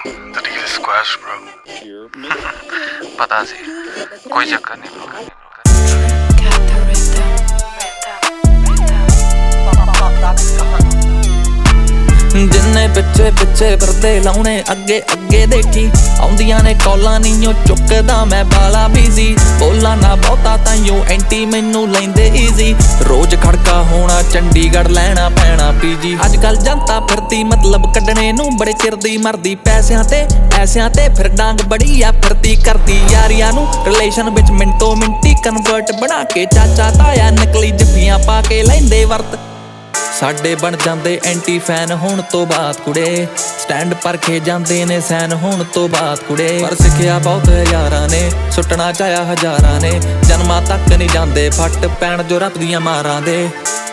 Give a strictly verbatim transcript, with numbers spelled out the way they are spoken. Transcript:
the deal is squashed, bro. पता सी कोई चक्कर नहीं bro. जिन्ने पिछे पिछे फिरदे लाउणे अगे अगे देखी आउंदियां ने कॉलां नीओ चुकदा मैं बाला बिजी बोला ना बहुता ताइयों एंटी मैनू लैंदे ईजी रोज खड़का होना चंडीगढ़ लैना पैना पीजी अजकल जनता फिरदी मतलब कड्डणे नू बड़े चिर दी मरदी पैसियां ते ऐसियां ते फिर डांग बड़ी आ फिरदी करदी यारियां नू रिलेशन विच मिंटो मिंटी कन्वर्ट बना के चाचा ताया नकली जफ्फियां पा के लैंदे वर्त साडे बन जांदे एंटी फैन होण तो बाद कुड़े स्टैंड परखे जांदे ने सैन होण तो बाद कुड़े पर सिखिया बहुत यारां ने सुटना चाया हजारां ने जन्मां तक नहीं जांदे फट पैण जो रब दियां मारां दे।